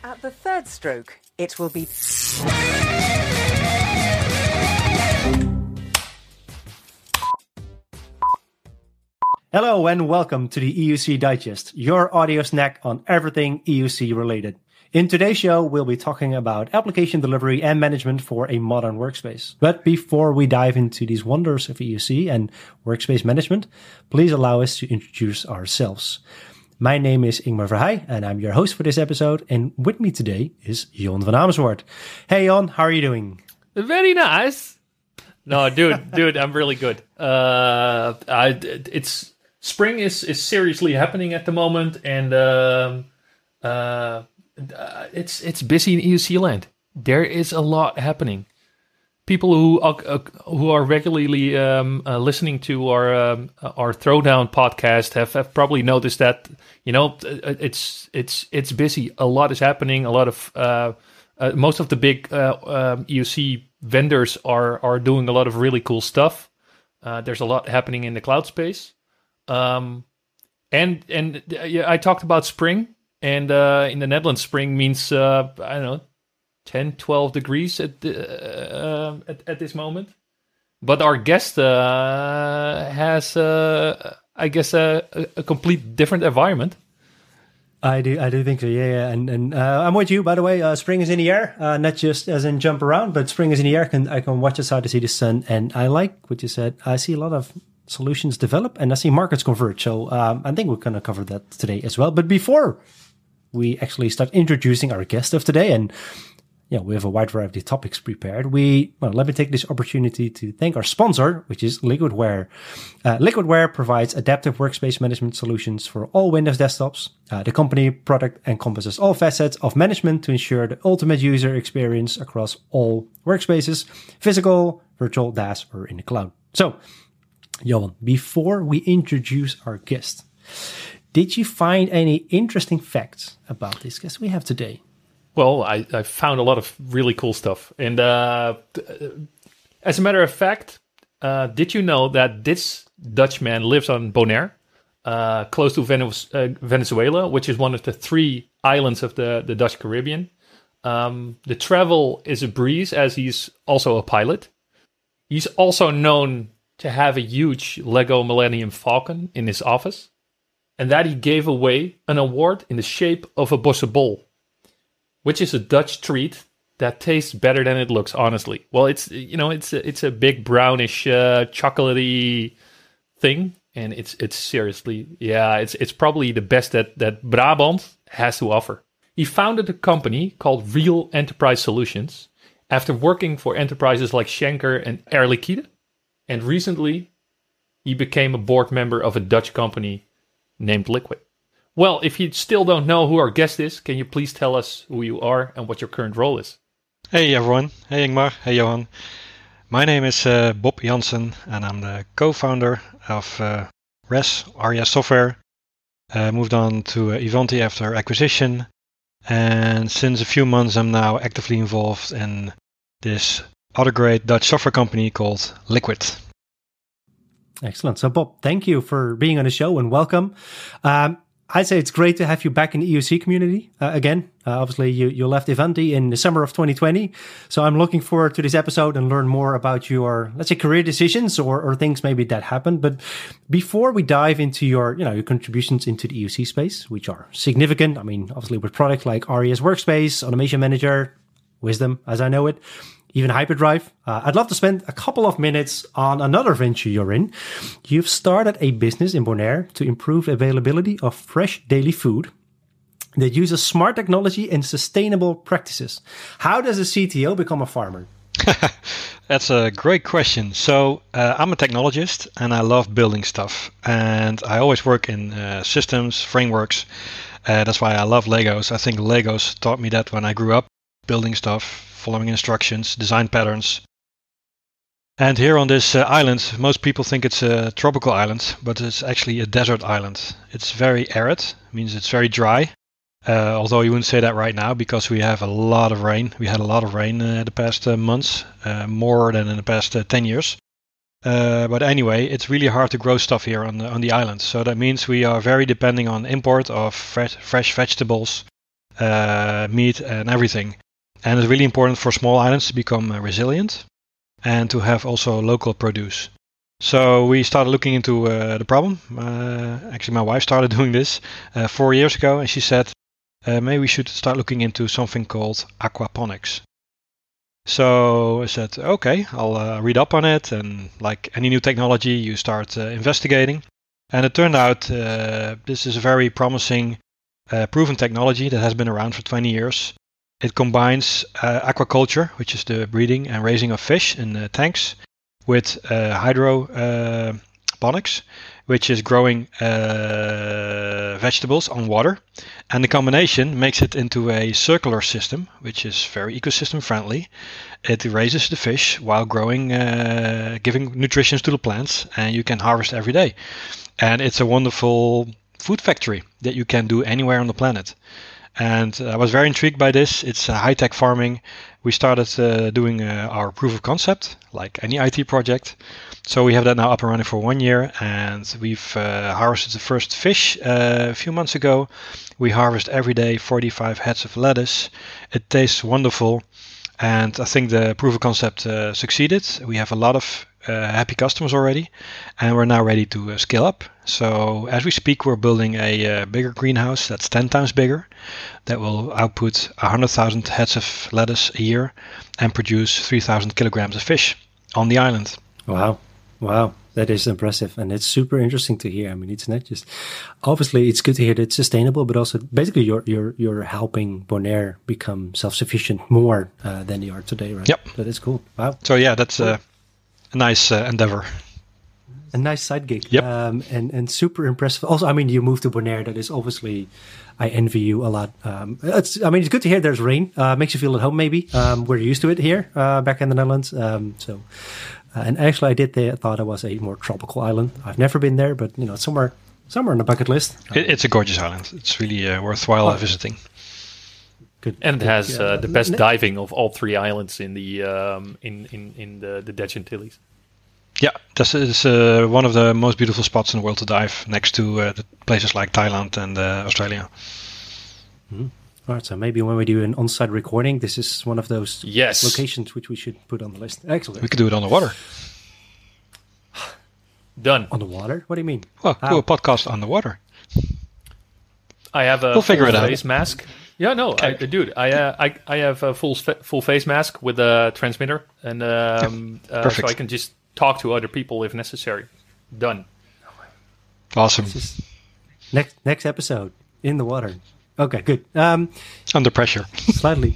At the third stroke, it will be... Hello and welcome to the EUC Digest, your audio snack on everything EUC related. In today's show, we'll be talking about application delivery and management for a modern workspace. But before we dive into these wonders of EUC and workspace management, please allow us to introduce ourselves. My name is Ingmar Verheij, and I'm your host for this episode. And with me today is Jon van Amersfoort. Hey, Jon, how are you doing? Very nice. No, dude, I'm really good. Spring is seriously happening at the moment, and it's busy in EUC land. There is a lot happening. People who are regularly listening to our Throwdown podcast have probably noticed that it's busy. A lot is happening. A lot of most of the big EUC vendors are doing a lot of really cool stuff. There's a lot happening in the cloud space. I talked about spring, and in the Netherlands, spring means 10, 12 degrees at this moment. But our guest has, I guess, a complete different environment. I do think so, yeah. And I'm with you, by the way. Spring is in the air, not just as in jump around, but spring is in the air. I can watch outside to see the sun, and I like what you said. I see a lot of solutions develop, and I see markets convert. So I think we're going to cover that today as well. But before we actually start introducing our guest of today, and we have a wide variety of topics prepared. Let me take this opportunity to thank our sponsor, which is Liquidware. Liquidware provides adaptive workspace management solutions for all Windows desktops. The company product encompasses all facets of management to ensure the ultimate user experience across all workspaces, physical, virtual, DaaS, or in the cloud. So, Johan, before we introduce our guest, did you find any interesting facts about this guest we have today? Well, I found a lot of really cool stuff. And as a matter of fact, did you know that this Dutch man lives on Bonaire, close to Venezuela, which is one of the 3 islands of the Dutch Caribbean? The travel is a breeze, as he's also a pilot. He's also known to have a huge Lego Millennium Falcon in his office, and that he gave away an award in the shape of a bossebol, which is a Dutch treat that tastes better than it looks, honestly. Well, it's a big brownish chocolatey thing, and it's seriously, it's probably the best that Brabant has to offer. He founded a company called Real Enterprise Solutions after working for enterprises like Schenker and Air Liquide, and recently he became a board member of a Dutch company named Liquid. Well, if you still don't know who our guest is, can you please tell us who you are and what your current role is? Hey everyone. Hey Ingmar. Hey Johan. My name is Bob Jansen, and I'm the co-founder of RES Software. Moved on to Ivanti after acquisition, and since a few months I'm now actively involved in this other great Dutch software company called Liquid. Excellent. So Bob, thank you for being on the show and welcome. I'd say it's great to have you back in the EUC community again. Obviously, you left Ivanti in the summer of 2020. So I'm looking forward to this episode and learn more about your, let's say, career decisions or things maybe that happened. But before we dive into your contributions into the EUC space, which are significant, I mean, obviously with products like RES Workspace, Automation Manager, Wisdom, as I know it, even Hyperdrive. I'd love to spend a couple of minutes on another venture you're in. You've started a business in Bonaire to improve availability of fresh daily food that uses smart technology and sustainable practices. How does a CTO become a farmer? That's a great question. So I'm a technologist and I love building stuff. And I always work in systems, frameworks. That's why I love Legos. I think Legos taught me that when I grew up, building stuff, following instructions, design patterns. And here on this island, most people think it's a tropical island, but it's actually a desert island. It's very arid, means it's very dry. Although you wouldn't say that right now because we have a lot of rain. We had a lot of rain the past months, more than in the past 10 years. But anyway, it's really hard to grow stuff here on the island. So that means we are very depending on import of fresh vegetables, meat, and everything. And it's really important for small islands to become resilient and to have also local produce. So we started looking into the problem. Actually, my wife started doing this 4 years ago, and she said, maybe we should start looking into something called aquaponics. So I said, okay, I'll read up on it. And like any new technology, you start investigating. And it turned out this is a very promising, proven technology that has been around for 20 years. It combines aquaculture, which is the breeding and raising of fish in tanks, with hydroponics, which is growing vegetables on water. And the combination makes it into a circular system, which is very ecosystem friendly. It raises the fish while growing, giving nutrition to the plants, and you can harvest every day. And it's a wonderful food factory that you can do anywhere on the planet. And I was very intrigued by this. It's high-tech farming. We started doing our proof of concept, like any IT project. So we have that now up and running for 1 year, and we've harvested the first fish a few months ago. We harvest every day 45 heads of lettuce. It tastes wonderful, and I think the proof of concept succeeded. We have a lot of happy customers already, and we're now ready to scale up. So as we speak, we're building a bigger greenhouse that's 10 times bigger, that will output 100,000 heads of lettuce a year and produce 3,000 kilograms of fish on the island. Wow, that is impressive, and it's super interesting to hear. I mean, it's not just obviously it's good to hear that it's sustainable, but also basically you're helping Bonaire become self-sufficient more than they are today, right? Yep, that is cool. Wow. So yeah, that's a nice endeavor. A nice side gig. Yep. And super impressive. Also, I mean, you moved to Bonaire. That is obviously, I envy you a lot. It's good to hear there's rain. Makes you feel at home, maybe. We're used to it here back in the Netherlands. And actually, I thought it was a more tropical island. I've never been there, but it's somewhere on the bucket list. It's a gorgeous island. It's really worthwhile visiting. Good. And it has the best diving of all 3 islands in the Dutch Antilles. Yeah, this is one of the most beautiful spots in the world to dive, next to the places like Thailand and Australia. Mm-hmm. All right, so maybe when we do an on-site recording, this is one of those locations which we should put on the list. Excellent. We could do it on the water. Done. On the water? What do you mean? Well, do a podcast on the water. I have a we'll figure it out. Face mask. Yeah, no, dude, I have a full face mask with a transmitter, and so I can just talk to other people if necessary. Done. Awesome. Next episode in the water. Okay, good. Under pressure. Slightly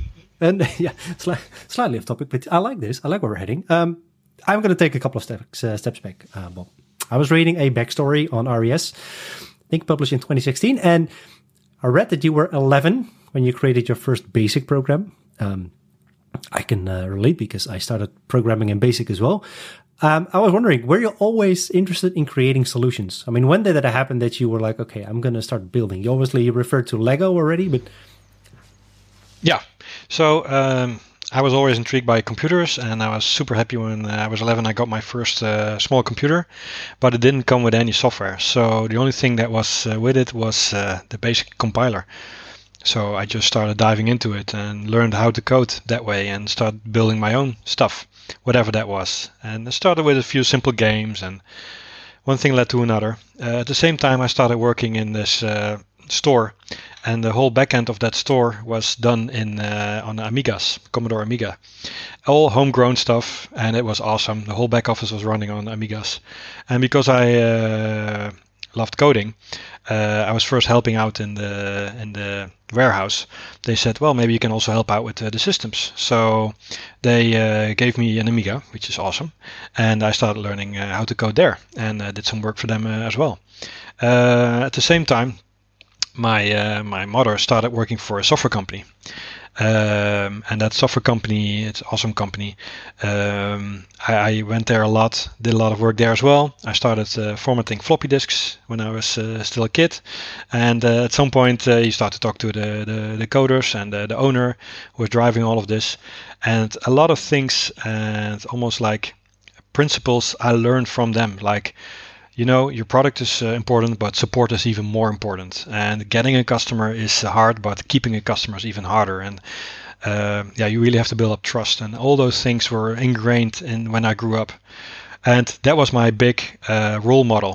off topic, but I like this. I like where we're heading. I'm going to take a couple of steps back, Bob. I was reading a backstory on RES, I think published in 2016, and I read that you were 11 when you created your first BASIC program. I can relate because I started programming in BASIC as well. I was wondering, were you always interested in creating solutions? I mean, when did that happen that you were like, okay, I'm going to start building? You obviously referred to Lego already, but... Yeah. So I was always intrigued by computers, and I was super happy when I was 11. I got my first small computer, but it didn't come with any software. So the only thing that was with it was the BASIC compiler. So I just started diving into it and learned how to code that way and started building my own stuff, whatever that was. And I started with a few simple games, and one thing led to another. At the same time, I started working in this store, and the whole backend of that store was done on Amigas, Commodore Amiga. All homegrown stuff, and it was awesome. The whole back office was running on Amigas. And because I loved coding, I was first helping out in the warehouse. They said, well, maybe you can also help out with the systems. So they gave me an Amiga, which is awesome, and I started learning how to code there, and did some work for them as well. At the same time, my mother started working for a software company. And that software company, it's an awesome company. I went there a lot, did a lot of work there as well. I started formatting floppy disks when I was still a kid. And at some point, you start to talk to the coders and the owner who was driving all of this. And a lot of things and almost like principles I learned from them. Like, your product is important, but support is even more important. And getting a customer is hard, but keeping a customer is even harder. And you really have to build up trust. And all those things were ingrained in when I grew up. And that was my big role model,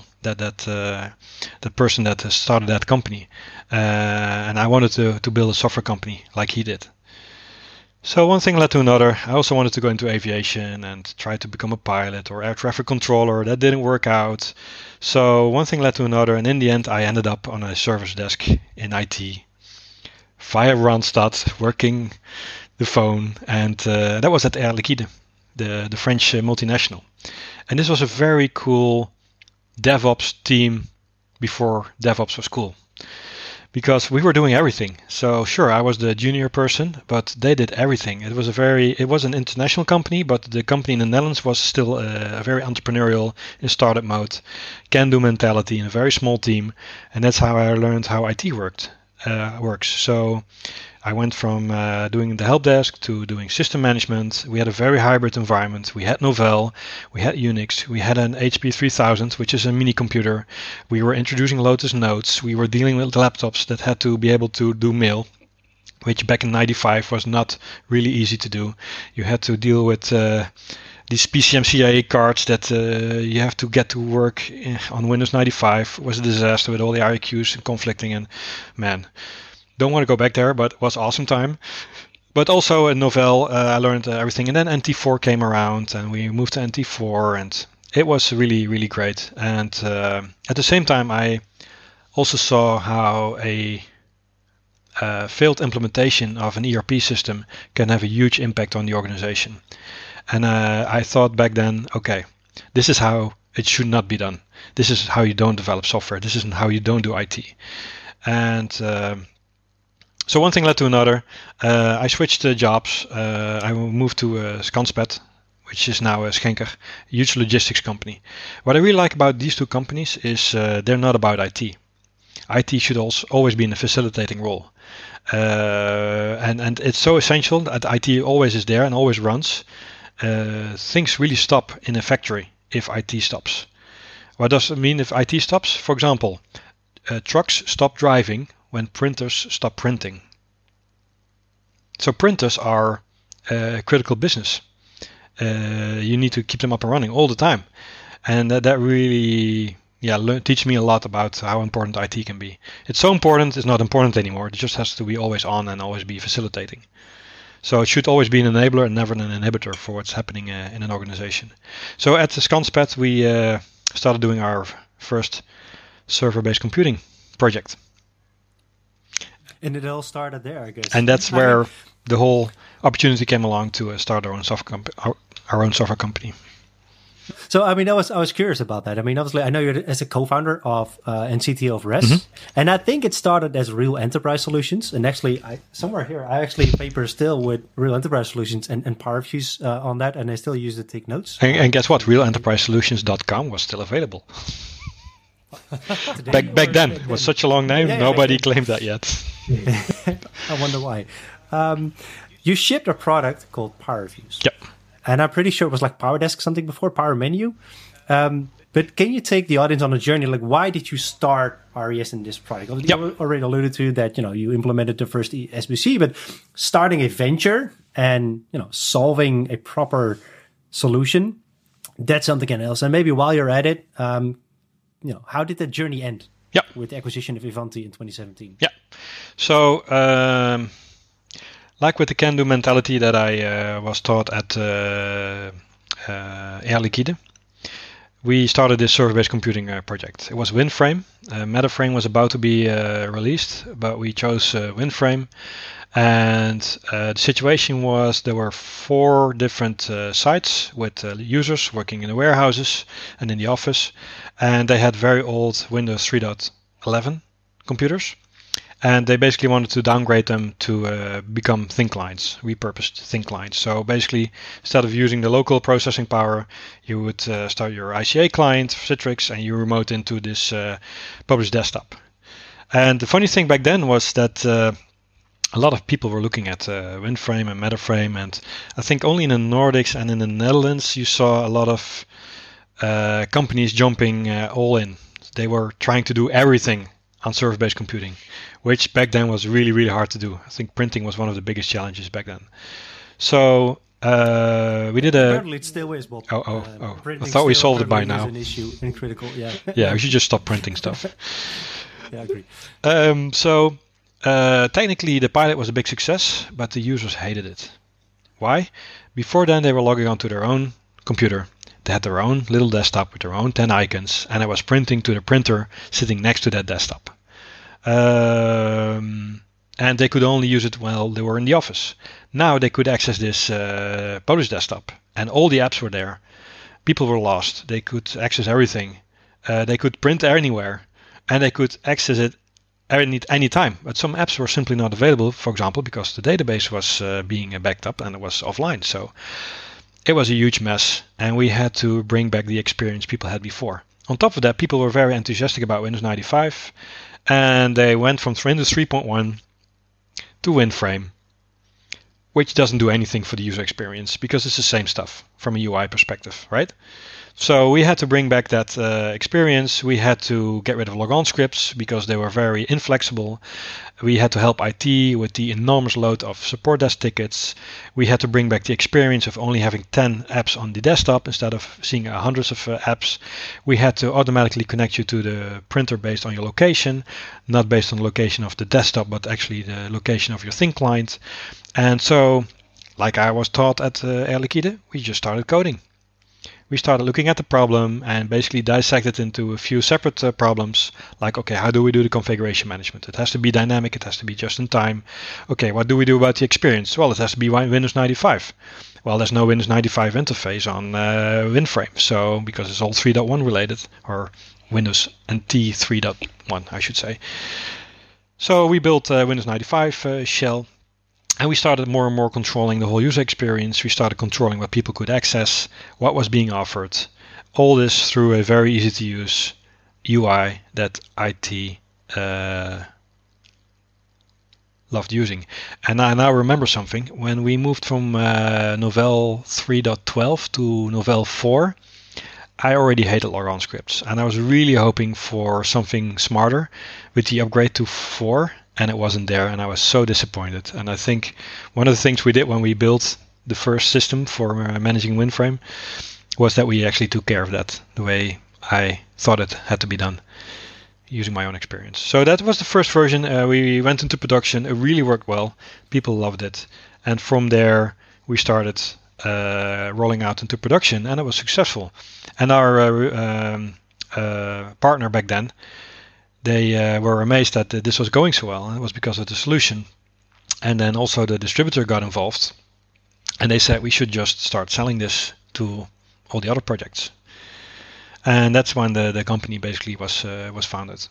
the person that started that company. And I wanted to build a software company like he did. So one thing led to another. I also wanted to go into aviation and try to become a pilot or air traffic controller. That didn't work out. So one thing led to another, and in the end I ended up on a service desk in IT via Randstad, working the phone, and that was at Air Liquide, the French multinational. And this was a very cool DevOps team before DevOps was cool, because we were doing everything. So sure, I was the junior person, but they did everything. It was an international company, but the company in the Netherlands was still very entrepreneurial, in startup mode, can-do mentality, in a very small team, and that's how I learned how IT works. So I went from doing the help desk to doing system management. We had a very hybrid environment. We had Novell, we had Unix, we had an HP 3000, which is a mini computer. We were introducing Lotus Notes. We were dealing with laptops that had to be able to do mail, which back in '95 was not really easy to do. You had to deal with these PCMCIA cards that you have to get to work on Windows 95. It was a disaster with all the IRQs and conflicting, and man, don't want to go back there, but it was awesome time. But also in Novell, I learned everything. And then NT4 came around, and we moved to NT4, and it was really, really great. And at the same time, I also saw how a failed implementation of an ERP system can have a huge impact on the organization. And I thought back then, okay, this is how it should not be done. This is how you don't develop software. This isn't how you don't do IT. And so one thing led to another. I switched jobs. I moved to Scanspet, which is now Schenker, a huge logistics company. What I really like about these two companies is they're not about IT. IT should also always be in a facilitating role. And it's so essential that IT always is there and always runs. Things really stop in a factory if IT stops. What does it mean if IT stops? For example, trucks stop driving when printers stop printing. So printers are critical business. You need to keep them up and running all the time. And that really teach me a lot about how important IT can be. It's so important, it's not important anymore. It just has to be always on and always be facilitating. So it should always be an enabler and never an inhibitor for what's happening in an organization. So at the Scanspet, we started doing our first server-based computing project. And it all started there, I guess. And that's where the whole opportunity came along to start our own software company. So, I mean, I was curious about that. I mean, obviously, I know you're as a co-founder of and CTO of RES, and I think it started as Real Enterprise Solutions. And actually, somewhere here, I actually paper still with Real Enterprise Solutions and PowerFuse on that, and I still use it to take notes. And guess what? RealEnterpriseSolutions.com was still available. back then, it was such a long name. Nobody claimed that yet. I wonder why. You shipped a product called PowerFuse. Yep. And I'm pretty sure it was like PowerDesk something before, Power Menu. But can you take the audience on a journey? Like, why did you start RES in this project? You already alluded to that, you implemented the first SBC, but starting a venture and, solving a proper solution, that's something else. And maybe while you're at it, how did that journey end? With the acquisition of Ivanti in 2017. Yeah. So, like with the can-do mentality that I was taught at Air Liquide, we started this server-based computing project. It was WinFrame. MetaFrame was about to be released, but we chose WinFrame. And the situation was there were 4 different sites with users working in the warehouses and in the office, and they had very old Windows 3.11 computers. And they basically wanted to downgrade them to become ThinkLines, repurposed ThinkLines. So basically, instead of using the local processing power, you would start your ICA client, Citrix, and you remote into this published desktop. And the funny thing back then was that a lot of people were looking at WinFrame and MetaFrame, and I think only in the Nordics and in the Netherlands you saw a lot of companies jumping all in. They were trying to do everything on server-based computing, which back then was really, really hard to do. I think printing was one of the biggest challenges back then. So we did a... Apparently it still is, Bob. I thought we solved it by now. An issue in critical, yeah. Yeah, we should just stop printing stuff. Yeah, I agree. So technically the pilot was a big success, but the users hated it. Why? Before then they were logging onto their own computer. They had their own little desktop with their own 10 icons, and I was printing to the printer sitting next to that desktop. And they could only use it while they were in the office. Now they could access this Polish desktop, and all the apps were there. People were lost. They could access everything. They could print anywhere, and they could access it any time. But some apps were simply not available, for example, because the database was being backed up and it was offline. So it was a huge mess, and we had to bring back the experience people had before. On top of that, people were very enthusiastic about Windows 95, and they went from Windows 3.1 to WinFrame, which doesn't do anything for the user experience because it's the same stuff from a UI perspective, right? So we had to bring back that experience. We had to get rid of logon scripts because they were very inflexible. We had to help IT with the enormous load of support desk tickets. We had to bring back the experience of only having 10 apps on the desktop instead of seeing hundreds of apps. We had to automatically connect you to the printer based on your location, not based on the location of the desktop, but actually the location of your thin client. And so, like I was taught at Air Liquide, we just started coding. We started looking at the problem and basically dissected into a few separate problems. Like, okay, how do we do the configuration management? It has to be dynamic. It has to be just in time. Okay, what do we do about the experience? Well, it has to be Windows 95. Well, there's no Windows 95 interface on WinFrame. So, because it's all 3.1 related, or Windows NT 3.1, I should say. So we built Windows 95 shell. And we started more and more controlling the whole user experience. We started controlling what people could access, what was being offered. All this through a very easy to use UI that IT loved using. And I now remember something. When we moved from Novell 3.12 to Novell 4, I already hated logon scripts. And I was really hoping for something smarter with the upgrade to 4. And it wasn't there, and I was so disappointed. And I think one of the things we did when we built the first system for managing WinFrame was that we actually took care of that the way I thought it had to be done, using my own experience. So that was the first version. We went into production. It really worked well. People loved it. And from there, we started rolling out into production, and it was successful. And our partner back then, they were amazed that this was going so well, and it was because of the solution. And then also the distributor got involved, and they said we should just start selling this to all the other projects. And that's when the company basically was founded.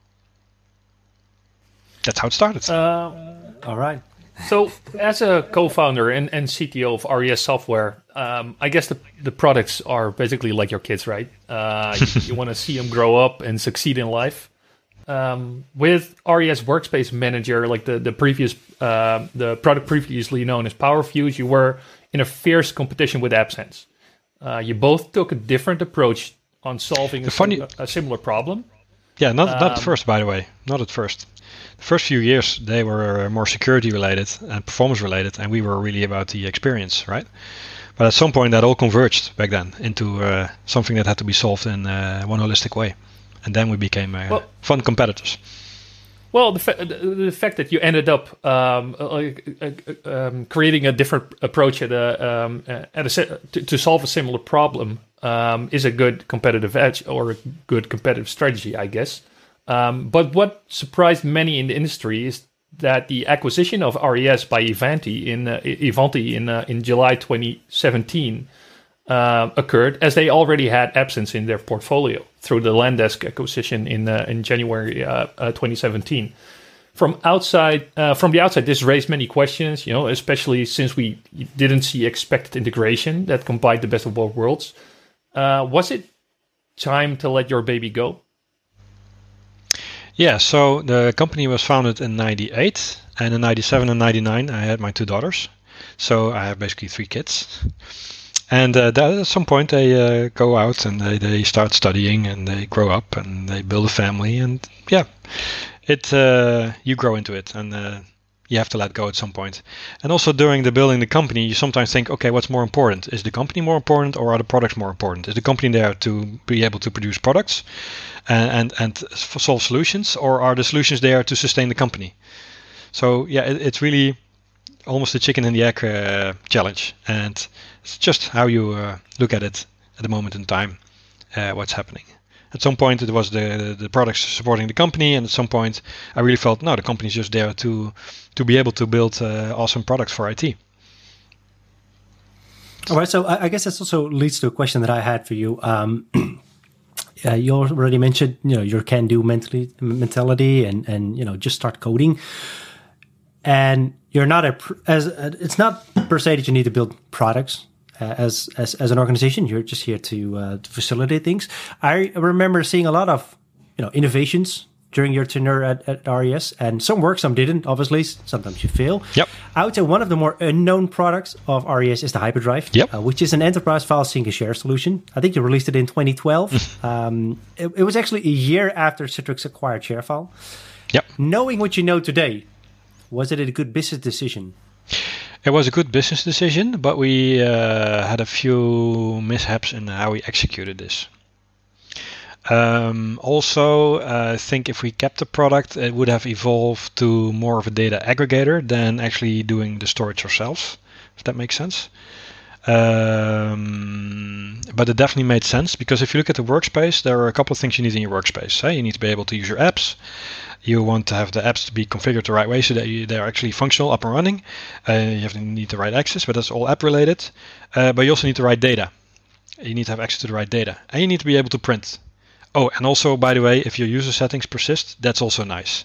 That's how it started. All right. So, as a co-founder and CTO of RES Software, I guess the products are basically like your kids, right? You want to see them grow up and succeed in life. With RES Workspace Manager, like the product previously known as PowerFuse, you were in a fierce competition with AppSense. You both took a different approach on solving a similar problem. Yeah, not at first, by the way. Not at first. The first few years, they were more security related and performance related, and we were really about the experience, right? But at some point, that all converged back then into something that had to be solved in one holistic way. And then we became fun competitors. Well, the fact that you ended up creating a different approach to solve a similar problem is a good competitive edge or a good competitive strategy, I guess. But what surprised many in the industry is that the acquisition of RES by Ivanti in July 2017 occurred, as they already had AppSense in their portfolio through the Landesk acquisition in January 2017. From the outside, this raised many questions, especially since we didn't see expected integration that combined the best of both worlds. Was it time to let your baby go? Yeah, so the company was founded in 98, and in 97 and 99 I had my two daughters. So I have basically 3 kids. And at some point they go out and they start studying and they grow up and they build a family, and you grow into it, and you have to let go at some point. And also during the building the company, you sometimes think, okay, what's more important? Is the company more important, or are the products more important? Is the company there to be able to produce products and solve solutions, or are the solutions there to sustain the company? So it's really almost a chicken and the egg challenge, and it's just how you look at it at the moment in time, what's happening. At some point it was the products supporting the company, and at some point I really felt, no, the company's just there to be able to build awesome products for IT. All right, so I guess this also leads to a question that I had for you. You already mentioned, your can-do mentality and just start coding. And you're not it's not per se that you need to build products as an organization. You're just here to facilitate things. I remember seeing a lot of innovations during your tenure at RES, and some work, some didn't. Obviously, sometimes you fail. Yep. I would say one of the more unknown products of RES is the Hyperdrive, which is an enterprise file sync and share solution. I think you released it in 2012. It was actually a year after Citrix acquired ShareFile. Yep. Knowing what you know today, was it a good business decision? It was a good business decision, but we had a few mishaps in how we executed this. Also, I think if we kept the product, it would have evolved to more of a data aggregator than actually doing the storage ourselves, if that makes sense. But it definitely made sense, because if you look at the workspace, there are a couple of things you need in your workspace. You need to be able to use your apps. You want to have the apps to be configured the right way so that they're actually functional, up and running. You need the right access, but that's all app related. But you also need the right data. You need to have access to the right data. And you need to be able to print. Oh, and also, by the way, if your user settings persist, that's also nice.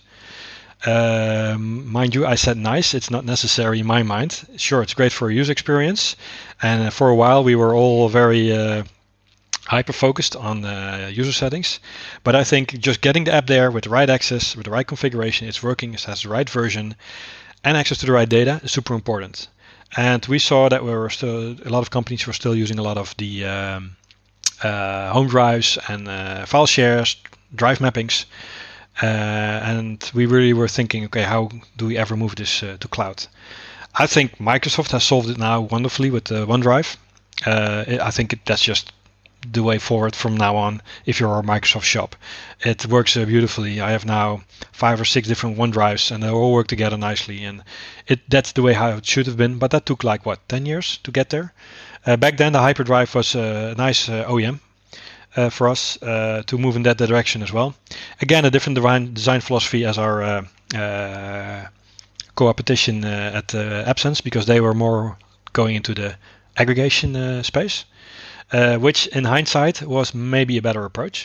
Mind you, I said nice. It's not necessary in my mind. Sure, it's great for a user experience. And for a while, we were all very hyper-focused on user settings. But I think just getting the app there with the right access, with the right configuration, it's working, it has the right version, and access to the right data is super important. And we saw that a lot of companies were still using a lot of the home drives and file shares, drive mappings. And we really were thinking, okay, how do we ever move this to cloud? I think Microsoft has solved it now wonderfully with OneDrive. I think that's just the way forward from now on. If you're a Microsoft shop, it works beautifully. I have now 5 or 6 different OneDrives, and they all work together nicely. And that's the way how it should have been. But that took 10 years to get there. Back then, the Hyperdrive was a nice OEM for us to move in that direction as well. Again, a different design philosophy as our co-opetition at AppSense, because they were more going into the aggregation space, which in hindsight was maybe a better approach.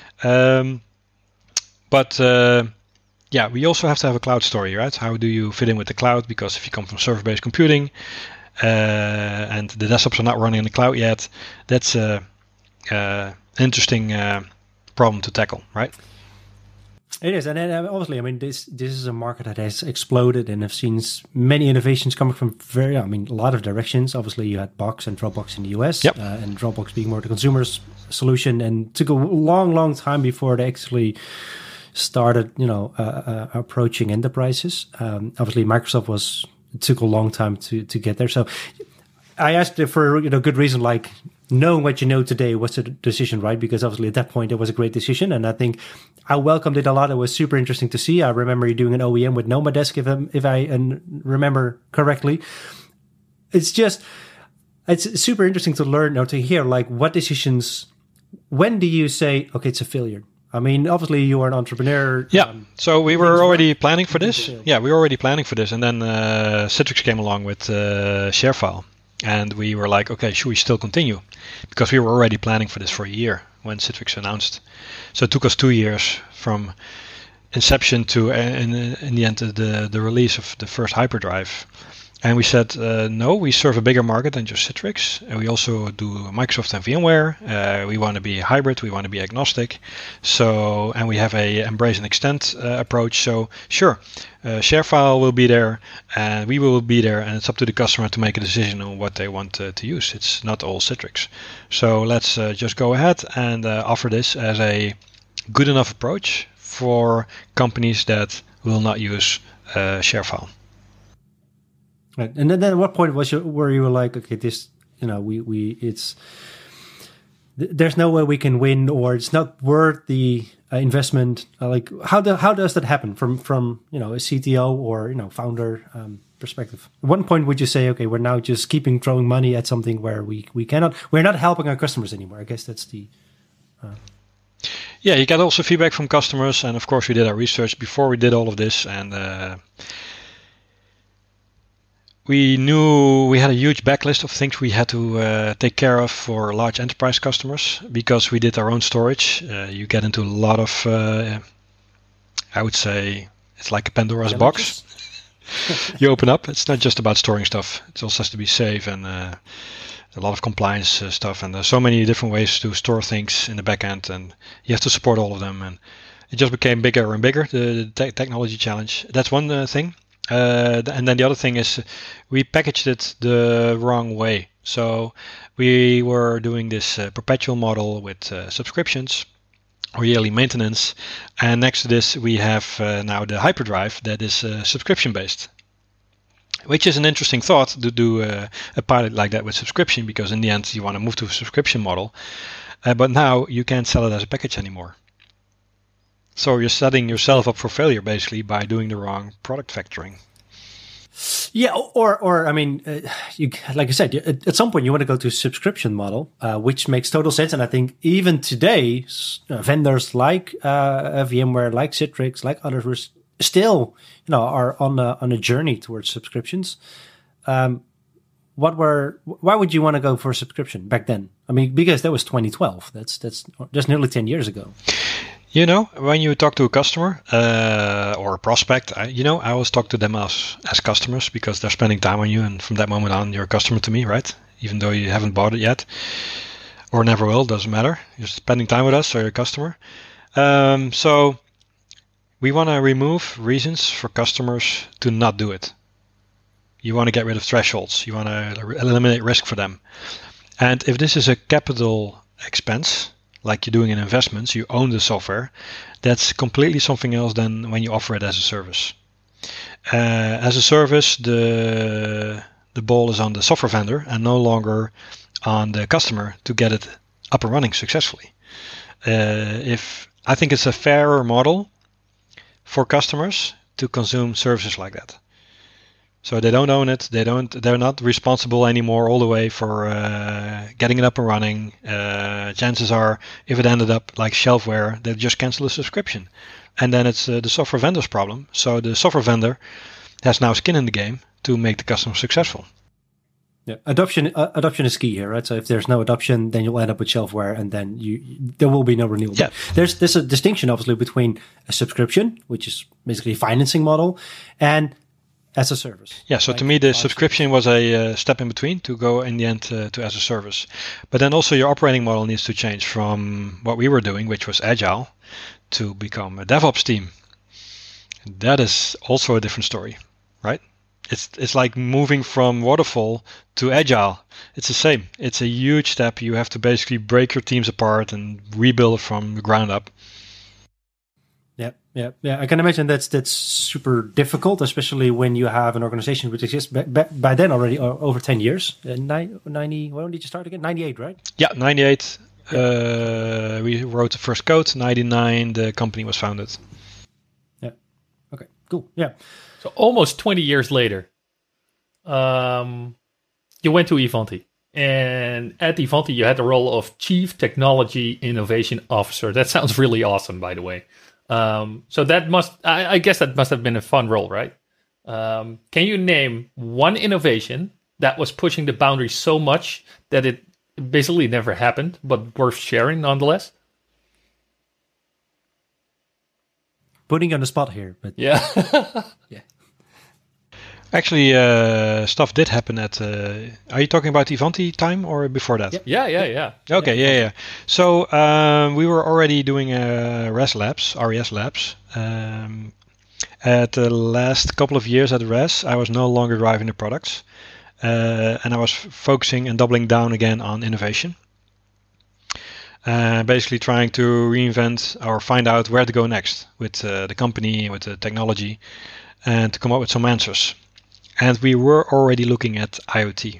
But we also have to have a cloud story, right? How do you fit in with the cloud? Because if you come from server-based computing and the desktops are not running in the cloud yet, that's interesting problem to tackle, right? It is, and obviously, this is a market that has exploded, and I've seen many innovations coming from a lot of directions. Obviously, you had Box and Dropbox in the US, and Dropbox being more the consumer's solution, and it took a long time before they actually started, approaching enterprises. Obviously, Microsoft took a long time to get there. So I asked for good reason, like knowing what you know today was a decision, right? Because obviously at that point it was a great decision, and I think I welcomed it a lot. It was super interesting to see. I remember you doing an OEM with Nomadesk, if I remember correctly. It's super interesting to learn or to hear, like, what decisions. When do you say, okay, it's a failure? Obviously you are an entrepreneur. Yeah. So we were already planning for this. Yeah, we were already planning for this, and then Citrix came along with ShareFile. And we were like, okay, should we still continue? Because we were already planning for this for a year when Citrix announced. So it took us 2 years from inception to, in the end, the release of the first Hyperdrive. And we said, no, we serve a bigger market than just Citrix. And we also do Microsoft and VMware. We want to be hybrid. We want to be agnostic. So, and we have a embrace and extend approach. So sure, ShareFile will be there and we will be there. And it's up to the customer to make a decision on what they want to use. It's not all Citrix. So let's just go ahead and offer this as a good enough approach for companies that will not use ShareFile. Right. And then at what point were you like, okay, this, there's no way we can win, or it's not worth the investment? Like, how does that happen from a CTO or founder perspective? At one point would you say, okay, we're now just throwing money at something where we're not helping our customers anymore? I guess that's the. Yeah, you get also feedback from customers, and of course we did our research before we did all of this, and. We knew we had a huge backlist of things we had to take care of for large enterprise customers because we did our own storage. You get into a lot of, I would say, it's like a Pandora's box. You open up. It's not just about storing stuff. It also has to be safe and a lot of compliance stuff. And there's so many different ways to store things in the back end, and you have to support all of them. And it just became bigger and bigger, the technology challenge. That's one thing. And then the other thing is we packaged it the wrong way. So we were doing this perpetual model with subscriptions or yearly maintenance. And next to this, we have now the hyperdrive that is subscription based, which is an interesting thought to do a pilot like that with subscription, because in the end, you want to move to a subscription model. But now you can't sell it as a package anymore. So you're setting yourself up for failure basically by doing the wrong product factoring. Yeah, or I mean, you like I said, at some point you want to go to a subscription model, which makes total sense. And I think even today, vendors like VMware, like Citrix, like others, still are on a journey towards subscriptions. Why would you want to go for a subscription back then? I mean, because that was 2012. That's just nearly 10 years ago. When you talk to a customer or a prospect, I always talk to them as customers because they're spending time on you. And from that moment on, you're a customer to me, right? Even though you haven't bought it yet or never will, doesn't matter. You're spending time with us, so you're a customer. So we want to remove reasons for customers to not do it. You want to get rid of thresholds. You want to eliminate risk for them. And if this is a capital expense, like you're doing in investments, you own the software, that's completely something else than when you offer it as a service. As a service, the ball is on the software vendor and no longer on the customer to get it up and running successfully. I think it's a fairer model for customers to consume services like that. So they don't own it. They're not responsible anymore all the way for getting it up and running. Chances are, if it ended up like shelfware, they'd just cancel the subscription. And then it's the software vendor's problem. So the software vendor has now skin in the game to make the customer successful. Yeah, adoption is key here, right? So if there's no adoption, then you'll end up with shelfware, and then there will be no renewal. Yeah. There's a distinction, obviously, between a subscription, which is basically a financing model, and as a service. Yeah, so to me, the subscription was a step in between to go in the end to as a service. But then also your operating model needs to change from what we were doing, which was agile, to become a DevOps team. That is also a different story, right? It's like moving from waterfall to agile. It's the same. It's a huge step. You have to basically break your teams apart and rebuild it from the ground up. Yeah. I can imagine that's super difficult, especially when you have an organization which exists by then already over 10 years. 90. When did you start again? 98, right? Yeah, 98. We wrote the first code. 99, the company was founded. Yeah. Okay. Cool. Yeah. So almost 20 years later, you went to Ivanti. And at Ivanti, you had the role of Chief Technology Innovation Officer. That sounds really awesome, by the way. So that I guess that must have been a fun role, right? Can you name one innovation that was pushing the boundaries so much that it basically never happened, but worth sharing nonetheless? Putting you on the spot here, but yeah. Yeah. Actually, stuff did happen at. Are you talking about Ivanti time or before that? Yep. Yeah. Okay, yeah. So we were already doing RES labs. At the last couple of years at RES, I was no longer driving the products, and I was focusing and doubling down again on innovation. Basically trying to reinvent or find out where to go next with the company, with the technology, and to come up with some answers. And we were already looking at IoT.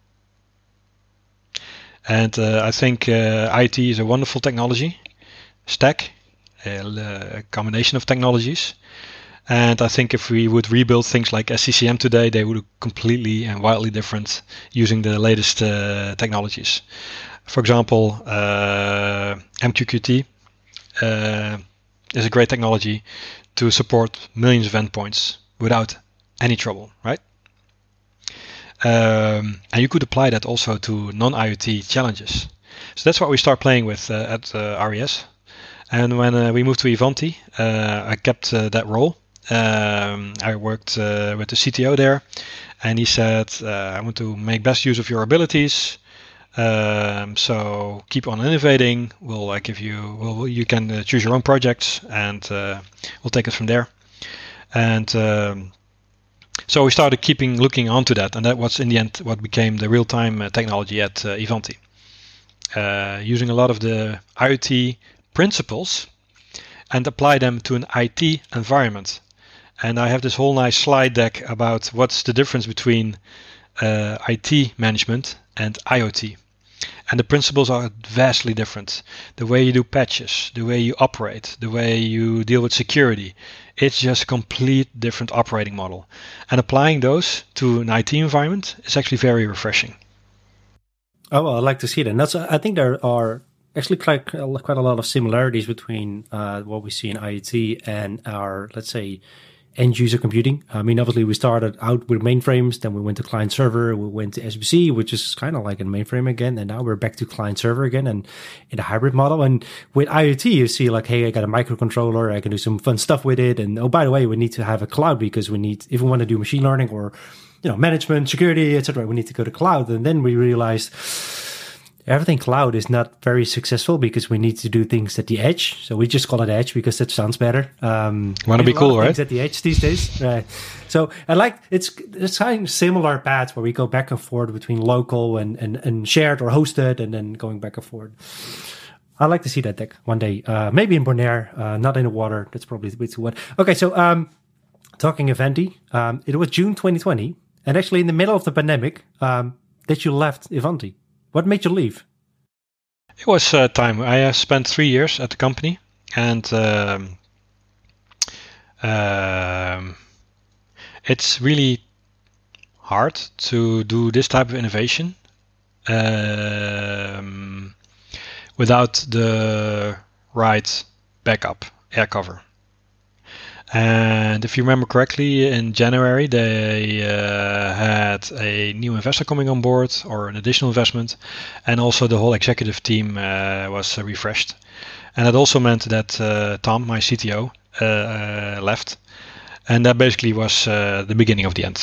And I think IT is a wonderful technology stack, a combination of technologies. And I think if we would rebuild things like SCCM today, they would be completely and wildly different using the latest technologies. For example, MQTT is a great technology to support millions of endpoints without any trouble, right? And you could apply that also to non-IoT challenges. So that's what we start playing with at RES. And when we moved to Ivanti, I kept that role. I worked with the CTO there, and he said, I want to make best use of your abilities. So keep on innovating. We'll give you. You can choose your own projects, and we'll take it from there. And so we started looking onto that, and that was in the end what became the real-time technology at Ivanti, using a lot of the IoT principles and apply them to an IT environment. And I have this whole nice slide deck about what's the difference between IT management and IoT. And the principles are vastly different. The way you do patches, the way you operate, the way you deal with security, it's just a complete different operating model. And applying those to an IT environment is actually very refreshing. Oh, well, I'd like to see that. I think there are actually quite a lot of similarities between what we see in IoT and our, let's say, end-user computing. I mean, obviously, we started out with mainframes, then we went to client-server, we went to SBC, which is kind of like a mainframe again, and now we're back to client-server again and in a hybrid model. And with IoT, you see like, hey, I got a microcontroller, I can do some fun stuff with it. And oh, by the way, we need to have a cloud because if we want to do machine learning or management, security, etc., we need to go to cloud. And then we realized everything cloud is not very successful because we need to do things at the edge. So we just call it edge because that sounds better. Want to be cool, right? At the edge these days. Right. So I like it's kind of similar paths where we go back and forth between local and shared or hosted and then going back and forth. I'd like to see that deck one day. Maybe in Bonaire, not in the water. That's probably a bit too wet. Okay, so talking Ivanti, it was June 2020. And actually in the middle of the pandemic that you left Ivanti. What made you leave? It was time. I spent 3 years at the company, and it's really hard to do this type of innovation without the right backup air cover. And if you remember correctly, in January they had a new investor coming on board, or an additional investment, and also the whole executive team was refreshed. And that also meant that Tom, my CTO, left, and that basically was the beginning of the end.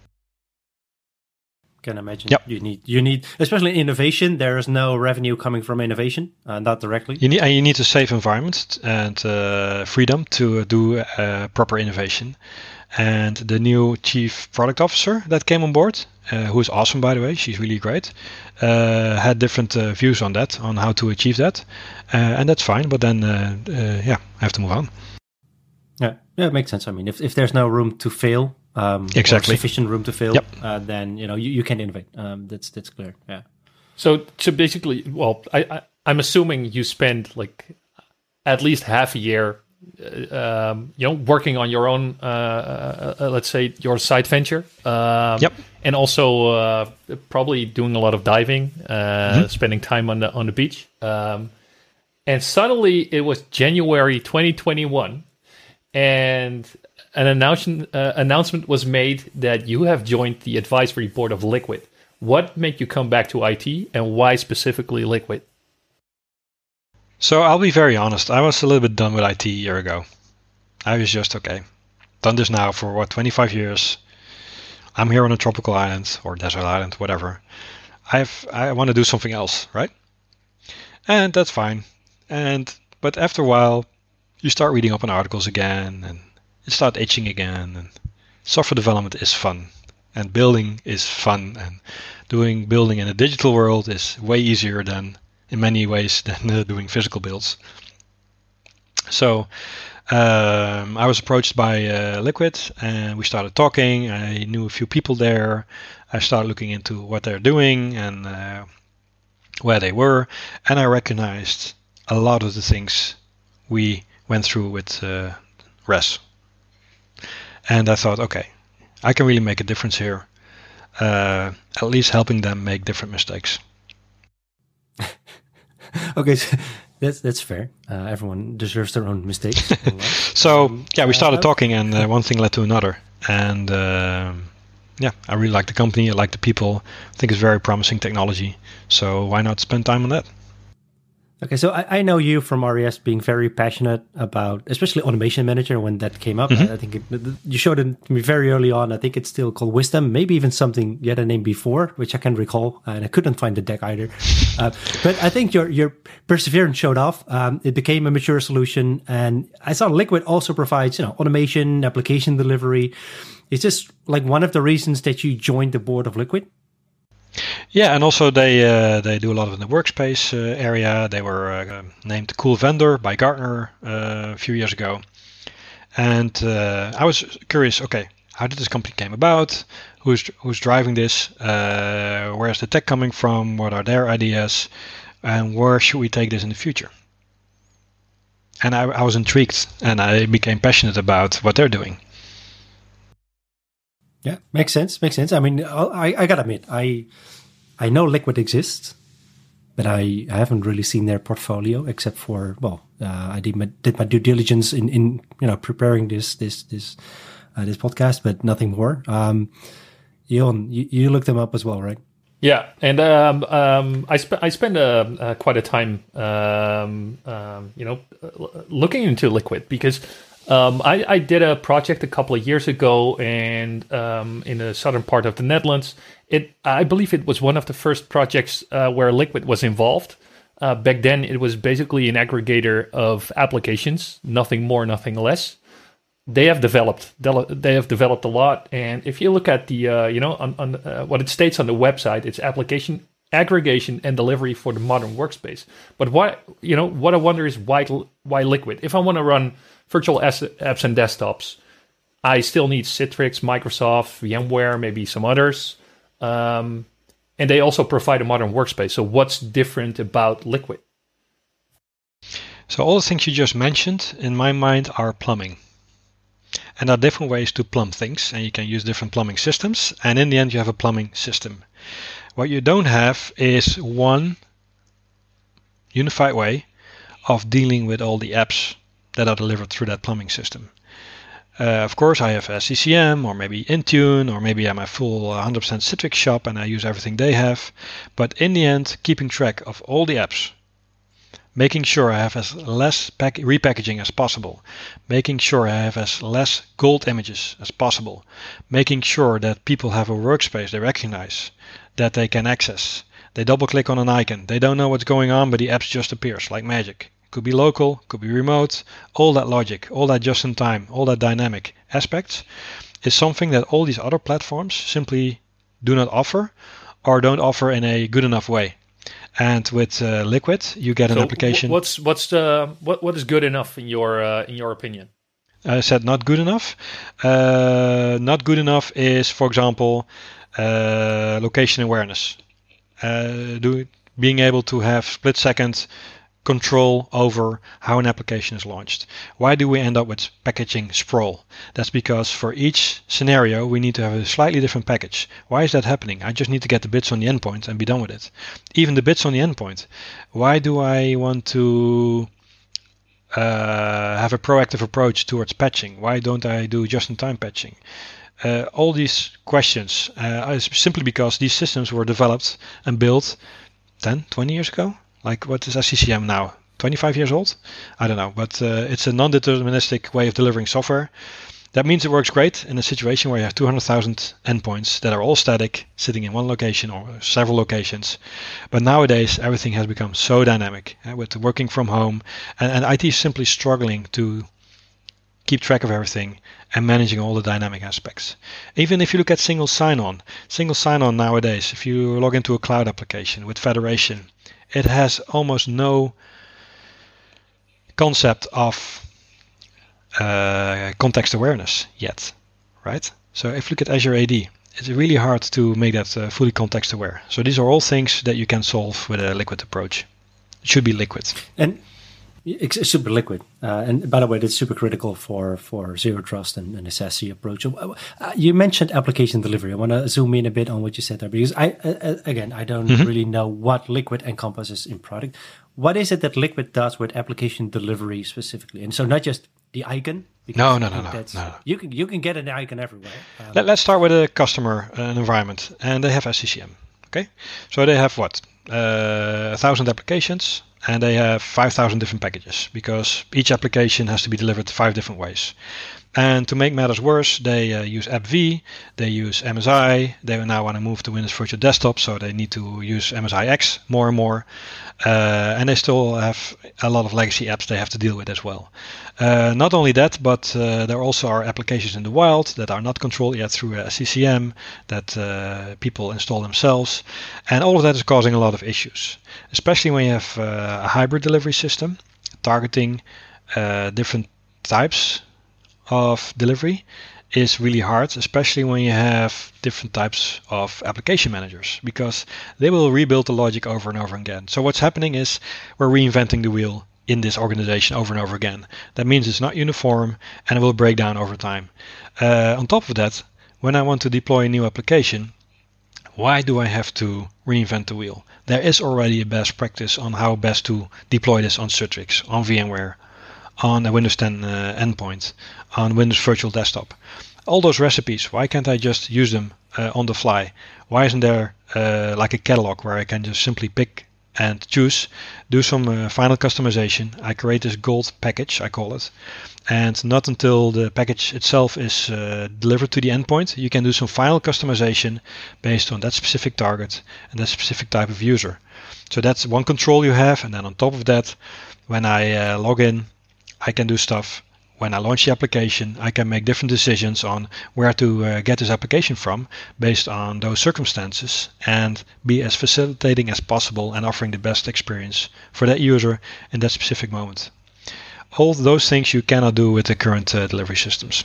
Can imagine. Yep. You need, especially in innovation, there is no revenue coming from innovation, not directly. You need a safe environment and freedom to do proper innovation. And the new chief product officer that came on board, who is awesome, by the way, she's really great, had different views on that, on how to achieve that. And that's fine, but then, I have to move on. Yeah, it makes sense. I mean, if there's no room to fail, exactly, or sufficient room to fail, yep. Then you can innovate. That's clear. Yeah. So basically, well, I'm assuming you spend like at least half a year, working on your own, let's say your side venture. Yep. And also probably doing a lot of diving, spending time on the beach. And suddenly it was January 2021, and an announcement was made that you have joined the advisory board of Liquid. What made you come back to IT, and why specifically Liquid? So I'll be very honest. I was a little bit done with IT a year ago. I was just, okay, done this now for 25 years. I'm here on a tropical island or desert island, whatever. I want to do something else, right? And that's fine. But after a while, you start reading up on articles again, and it starts itching again. And software development is fun, and building is fun, and doing building in a digital world is way easier than, in many ways, than doing physical builds. So I was approached by Liquid, and we started talking. I knew a few people there. I started looking into what they're doing and where they were, and I recognized a lot of the things we went through with RES. And I thought, okay, I can really make a difference here, at least helping them make different mistakes. Okay, so that's fair. Everyone deserves their own mistakes. So yeah, we started talking, and one thing led to another. And yeah, I really like the company. I like the people. I think it's very promising technology. So why not spend time on that? Okay, so I know you from RES being very passionate about, especially Automation Manager when that came up. I think you showed it to me very early on. I think it's still called Wisdom, maybe even something you had a name before, which I can recall, and I couldn't find the deck either. But I think your perseverance showed off. It became a mature solution, and I saw Liquid also provides, automation, application delivery. Is this like one of the reasons that you joined the board of Liquid? Yeah, and also they do a lot in the workspace area. They were named Cool Vendor by Gartner a few years ago. And I was curious, okay, how did this company came about? Who's driving this? Where's the tech coming from? What are their ideas? And where should we take this in the future? And I was intrigued, and I became passionate about what they're doing. Yeah, makes sense. I mean, I gotta admit, I know Liquid exists, but I haven't really seen their portfolio except for, I did my due diligence in preparing this podcast, but nothing more. Jon, you looked them up as well, right? Yeah, and I spent quite a time looking into Liquid because. I did a project a couple of years ago, and in the southern part of the Netherlands. I believe it was one of the first projects where Liquid was involved. Back then, it was basically an aggregator of applications, nothing more, nothing less. They have developed a lot, and if you look at the on what it states on the website, it's application aggregation and delivery for the modern workspace. But what I wonder is why Liquid? If I want to run virtual apps and desktops, I still need Citrix, Microsoft, VMware, maybe some others. And they also provide a modern workspace. So what's different about Liquid? So all the things you just mentioned, in my mind, are plumbing. And there are different ways to plumb things, and you can use different plumbing systems. And in the end, you have a plumbing system. What you don't have is one unified way of dealing with all the apps that are delivered through that plumbing system. Of course, I have SCCM, or maybe Intune, or maybe I'm a full 100% Citrix shop and I use everything they have. But in the end, keeping track of all the apps, making sure I have as less repackaging as possible, making sure I have as less gold images as possible, making sure that people have a workspace they recognize, that they can access. They double click on an icon. They don't know what's going on, but the app just appears like magic. Could be local, could be remote. All that logic, all that just in time, all that dynamic aspects is something that all these other platforms simply do not offer or don't offer in a good enough way. And with Liquid, you get an application. What is good enough in your opinion? I said not good enough. Not good enough is, for example, location awareness. Being able to have split-second control over how an application is launched. Why do we end up with packaging sprawl? That's because for each scenario we need to have a slightly different package. Why is that happening? I just need to get the bits on the endpoint and be done with it. Even the bits on the endpoint. Why do I want to have a proactive approach towards patching? Why don't I do just-in-time patching? All these questions are simply because these systems were developed and built 10, 20 years ago. Like, what is SCCM now? 25 years old? I don't know, but it's a non-deterministic way of delivering software. That means it works great in a situation where you have 200,000 endpoints that are all static, sitting in one location or several locations. But nowadays, everything has become so dynamic with working from home, and IT is simply struggling to keep track of everything and managing all the dynamic aspects. Even if you look at single sign-on nowadays, if you log into a cloud application with federation, it has almost no concept of context awareness yet, right? So if you look at Azure AD, it's really hard to make that fully context aware. So these are all things that you can solve with a liquid approach. It should be liquid. And it's super liquid. And by the way, that's super critical for zero trust and a SASE approach. You mentioned application delivery. I want to zoom in a bit on what you said there, because I don't really know what liquid encompasses in product. What is it that liquid does with application delivery specifically? And so not just the icon. No. You can get an icon everywhere. Let's start with a customer environment, and they have SCCM. Okay, so they have 1,000 applications, and they have 5,000 different packages, because each application has to be delivered 5 different ways. And to make matters worse, they use AppV, they use MSI, they now want to move to Windows Virtual Desktop, so they need to use MSI X more and more. And they still have a lot of legacy apps they have to deal with as well. Not only that, but there also are applications in the wild that are not controlled yet through a CCM that people install themselves. And all of that is causing a lot of issues, especially when you have a hybrid delivery system targeting different types of delivery is really hard, especially when you have different types of application managers, because they will rebuild the logic over and over again. So what's happening is we're reinventing the wheel in this organization over and over again. That means it's not uniform and it will break down over time. On top of that, when I want to deploy a new application, why do I have to reinvent the wheel? There is already a best practice on how best to deploy this on Citrix, on VMware, on a Windows 10 endpoint, on Windows Virtual Desktop. All those recipes, why can't I just use them on the fly? Why isn't there like a catalog where I can just simply pick and choose, do some final customization? I create this gold package, I call it, and not until the package itself is delivered to the endpoint, you can do some final customization based on that specific target and that specific type of user. So that's one control you have, and then on top of that, when I log in, I can do stuff. When I launch the application, I can make different decisions on where to get this application from based on those circumstances, and be as facilitating as possible and offering the best experience for that user in that specific moment. All those things you cannot do with the current delivery systems.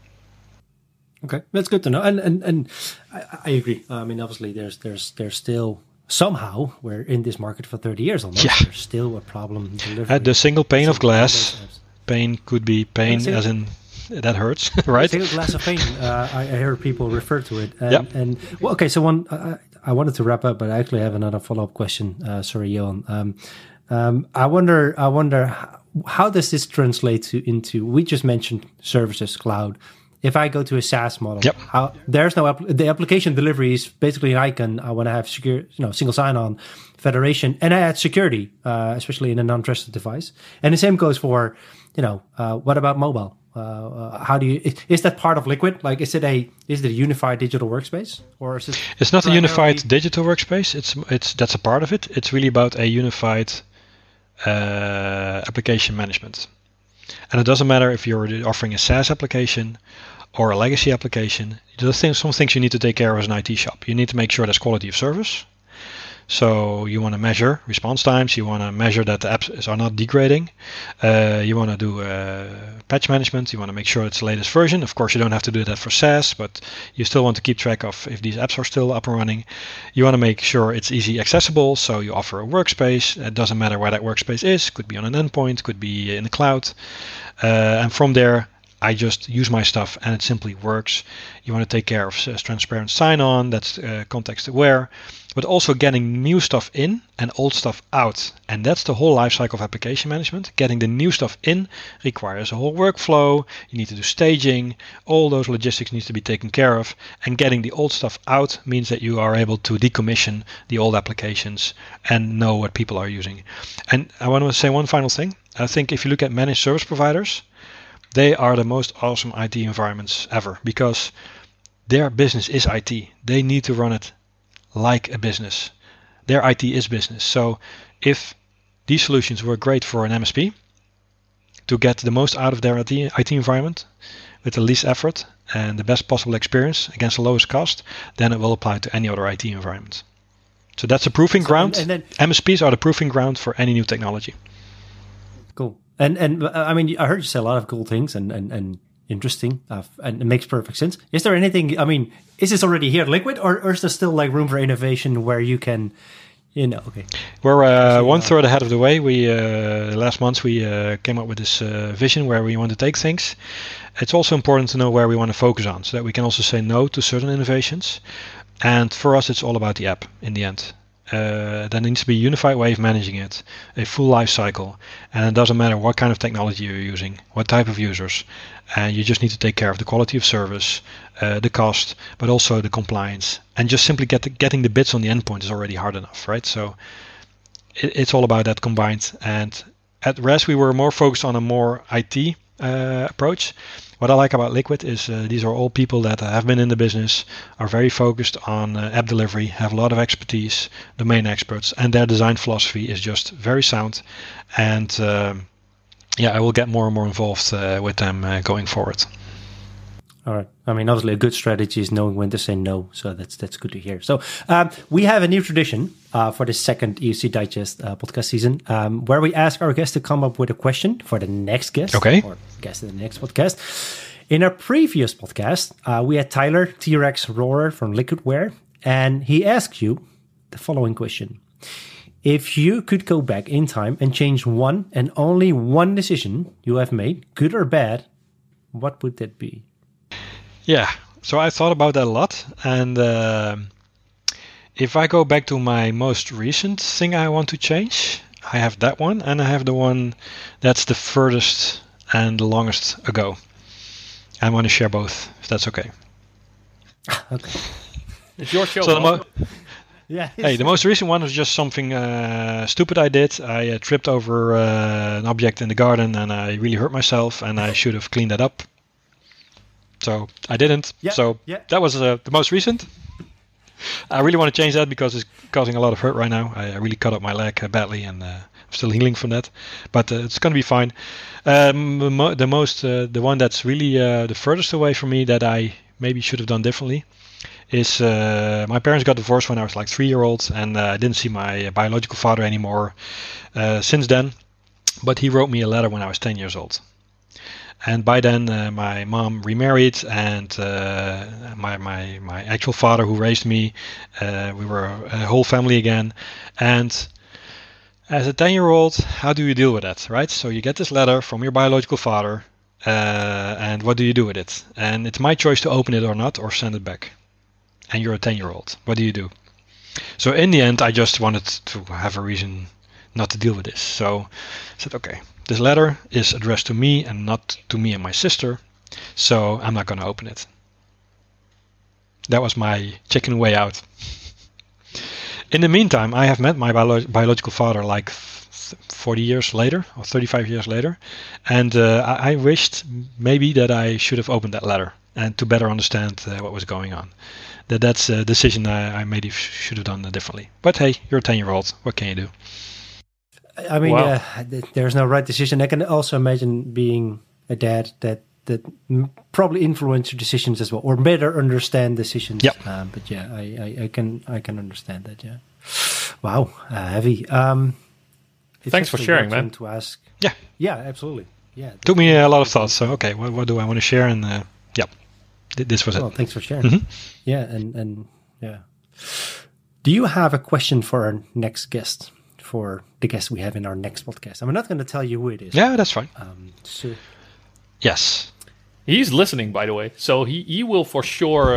Okay, that's good to know. And I agree. I mean, obviously, there's still somehow, we're in this market for 30 years almost. Yeah. There's still a problem delivering. The single pane of glass. Pain could be pain as in that hurts, right? Single glass of pain. I hear people refer to it. And well, okay, so I wanted to wrap up, but I actually have another follow-up question. Sorry, Johan. I wonder how does this translate into? We just mentioned services, cloud. If I go to a SaaS model, there's no the application delivery is basically an icon. I want to have secure, single sign-on, federation, and I add security, especially in a non-trusted device. And the same goes for, what about mobile? How do you? Is that part of Liquid? Like, is it a unified digital workspace, or is it? It's not a unified digital workspace. It's that's a part of it. It's really about a unified application management. And it doesn't matter if you're offering a SaaS application or a legacy application. Some things you need to take care of as an IT shop. You need to make sure there's quality of service. So you want to measure response times. You want to measure that the apps are not degrading. You want to do patch management. You want to make sure it's the latest version. Of course, you don't have to do that for SaaS, but you still want to keep track of if these apps are still up and running. You want to make sure it's easy accessible. So you offer a workspace. It doesn't matter where that workspace is. Could be on an endpoint. Could be in the cloud. And from there, I just use my stuff and it simply works. You want to take care of transparent sign-on, that's context aware, but also getting new stuff in and old stuff out. And that's the whole lifecycle of application management. Getting the new stuff in requires a whole workflow. You need to do staging. All those logistics needs to be taken care of. And getting the old stuff out means that you are able to decommission the old applications and know what people are using. And I want to say one final thing. I think if you look at managed service providers, they are the most awesome IT environments ever because their business is IT. They need to run it like a business. Their IT is business. So if these solutions were great for an MSP to get the most out of their IT environment with the least effort and the best possible experience against the lowest cost, then it will apply to any other IT environment. So that's a proving ground. And then, MSPs are the proving ground for any new technology. cool. And I mean, I heard you say a lot of cool things and interesting, and it makes perfect sense. Is there anything? I mean, is this already here, Liquid, or is there still like room for innovation where you can, okay? We're one third ahead of the way. We last month we came up with this vision where we want to take things. It's also important to know where we want to focus on, so that we can also say no to certain innovations. And for us, it's all about the app in the end. There needs to be a unified way of managing it, a full life cycle, and it doesn't matter what kind of technology you're using, what type of users, and you just need to take care of the quality of service, the cost, but also the compliance, and just simply getting the bits on the endpoint is already hard enough, right? So it's all about that combined. And at RES, we were more focused on a more IT approach. What I like about Liquid is these are all people that have been in the business, are very focused on app delivery, have a lot of expertise, domain experts, and their design philosophy is just very sound. And I will get more and more involved with them going forward. All right. I mean, obviously, a good strategy is knowing when to say no. So that's good to hear. So we have a new tradition for the second EUC Digest podcast season, where we ask our guests to come up with a question for the next guest, or guest in the next podcast. In our previous podcast, we had Tyler T-Rex Rohrer from Liquidware, and he asked you the following question: if you could go back in time and change one and only one decision you have made, good or bad, what would that be? Yeah, so I thought about that a lot, and if I go back to my most recent thing I want to change, I have that one, and I have the one that's the furthest and the longest ago. I want to share both, if that's okay. Okay. It's your show. So Yeah. hey, the most recent one was just something stupid I did. I tripped over an object in the garden, and I really hurt myself, and I should have cleaned that up. So I didn't. Yeah, so that was the most recent. I really want to change that because it's causing a lot of hurt right now. I really cut up my leg badly, and I'm still healing from that. But it's going to be fine. The one that's really the furthest away from me that I maybe should have done differently is my parents got divorced when I was like 3-year-old, and I didn't see my biological father anymore since then. But he wrote me a letter when I was 10 years old. And by then, my mom remarried, and my actual father, who raised me, we were a whole family again. And as a 10-year-old, how do you deal with that, right? So you get this letter from your biological father, and what do you do with it? And it's my choice to open it or not, or send it back. And you're a 10-year-old. What do you do? So in the end, I just wanted to have a reason not to deal with this. So I said, okay. This letter is addressed to me and not to me and my sister, so I'm not going to open it. That was my chicken way out. In the meantime, I have met my biological father like 40 years later, or 35 years later, and I wished maybe that I should have opened that letter and to better understand what was going on. That's a decision I maybe should have done differently. But hey, you're a 10-year-old. What can you do? I mean, Wow. there's no right decision. I can also imagine being a dad that probably influence your decisions as well, or better understand decisions. Yep. But yeah, I can understand that. Yeah. Wow, heavy. It's Thanks for actually sharing, my turn man. To ask. Yeah. Yeah, absolutely. Yeah. Took me a lot of thoughts. So okay, what do I want to share? And this was Well, it. thanks for sharing. Yeah, and yeah. Do you have a question for our next guest? For the guest we have in our next podcast. I'm not going to tell you who it is. Yeah, that's fine. So Yes. He's listening, by the way, so he will for sure.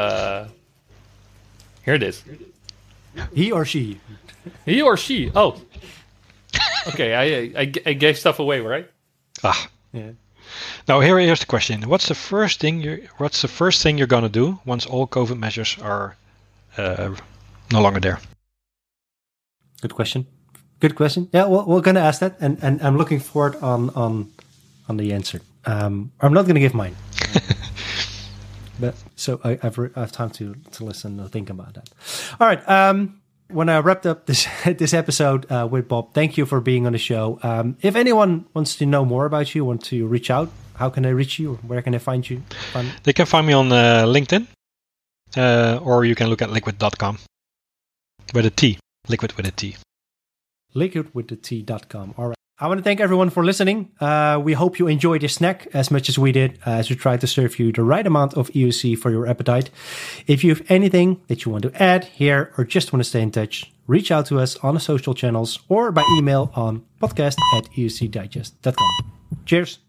Here it is. he or she. He or she. Oh. Okay, I gave stuff away, right? Yeah. Now here's the question: What's the first thing you're gonna do once all COVID measures are no longer there? Good question. Good question. Yeah, well, we're going to ask that, and I'm looking forward on the answer. I'm not going to give mine. But so I have time to listen and think about that. All right. When I wrapped up this episode with Bob, thank you for being on the show. If anyone wants to know more about you, want to reach out, how can they reach you? Where can they find you? They can find me on LinkedIn, or you can look at liquid.com with a T. Liquid with a T. Liquidwithat.com. All right. I want to thank everyone for listening. We hope you enjoyed this snack as much as we did, as we tried to serve you the right amount of EUC for your appetite. If you have anything that you want to add here or just want to stay in touch, reach out to us on the social channels or by email on podcast@eucdigest.com. Cheers.